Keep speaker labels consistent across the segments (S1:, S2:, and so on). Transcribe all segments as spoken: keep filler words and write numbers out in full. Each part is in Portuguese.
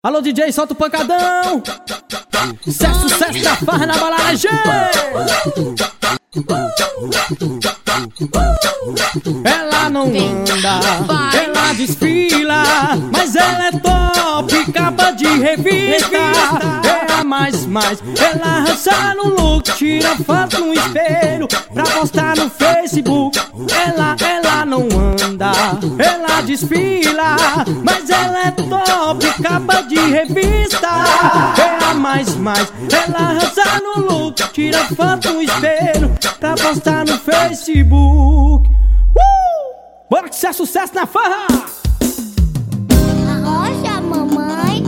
S1: Alô D J, solta o pancadão. Sucesso, sucesso da farra na balada, G. Ela não anda, ela desfila, mas ela é top, capa de revista. É a mais, mais, ela arrasa no look, tira foto no espelho pra postar no Facebook. Ela, ela não anda, ela desfila, mas ela é top, capa de revista. É a mais, mais, ela arrasa no look, tira foto no espelho pra postar no Facebook. Uh! Bora que isso é sucesso na farra!
S2: Arrocha, mamãe.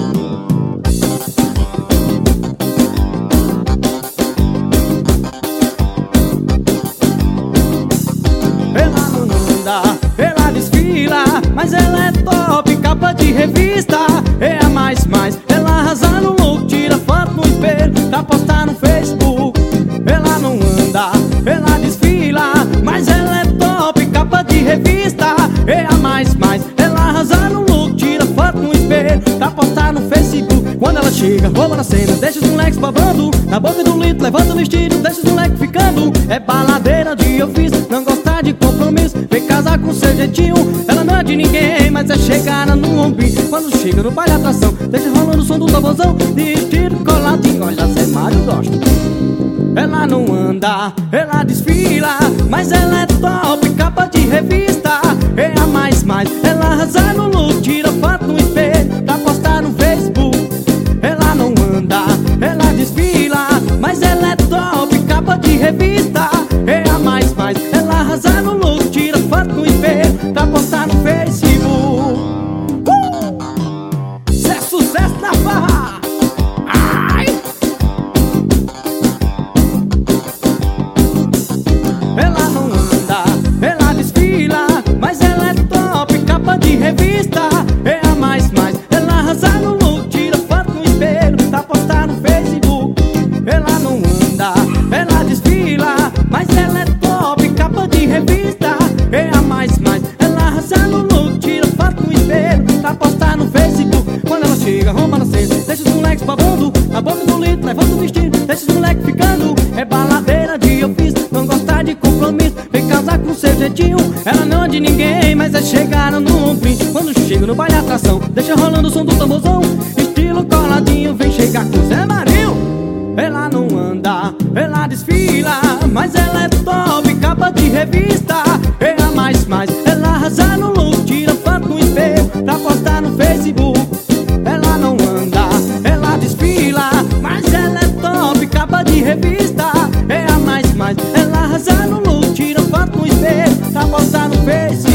S1: Ela não anda, ela desfila, mas ela é top, capa de revista. É a mais, mais, ela arrasa no look, tira foto no espelho pra postar no Facebook. Ela não anda, ela desfila, mas ela é top, capa de revista. É a mais, mais, ela arrasa no look, tira foto no espelho pra postar no Facebook. Quando ela chega, rouba na cena, deixa os moleques babando, na boca do litro, levanta o vestido, deixa os moleques ficando. É baladeira de ofício, não gosta de compromisso, vem casar com seu jeitinho. Ela não é de ninguém, mas é chegada no ombrinho. Quando chega no baile atração, deixa rolando o som do tambozão, de estilo coladinho, olha, Zé Mário gosta. Ela não anda, ela desfila, mas ela é top, capa de revista. É a mais, mais, ela arrasa no look, tira foto no espelho pra postar no Facebook. Ela não anda, ela desfila, mas ela é top, capa de revista. É a mais, mais, ela arrasa no look, tira foto no espelho pra postar no Facebook. Uh! Isso é sucesso na farra! Ai! Ela não anda, ela desfila, mas ela é top, capa de revista. É a mais, mais, ela arrasa no look, tira foto no espelho pra postar no Facebook. Ela não anda, ela desfila, mas ela é top, capa de revista. É a mais, mais, ela arrasa no look, tira foto no espelho pra postar no Facebook. Quando ela chega, rouba na cena, deixa os moleques babando, na boca do litro, levanta o vestido, deixa os moleques ficando. É baladeira de ofício, não gosta de compromisso, vem casar com seu jeitinho. Ela não é de ninguém, mas é chegada no ombrinho. Quando chega no baile atração, deixa rolando o som do tamborzão, estilo coladinho, vem chegar com Zé Marinho. Ela não anda, ela desfila, mas ela é top, capa de revista. É a mais, mais, ela arrasa no look, tira foto no espelho pra postar no Facebook. Ela não anda, ela desfila, mas ela é top, capa de revista. É a mais, mais, ela arrasa no look, tira foto no espelho pra postar no Facebook.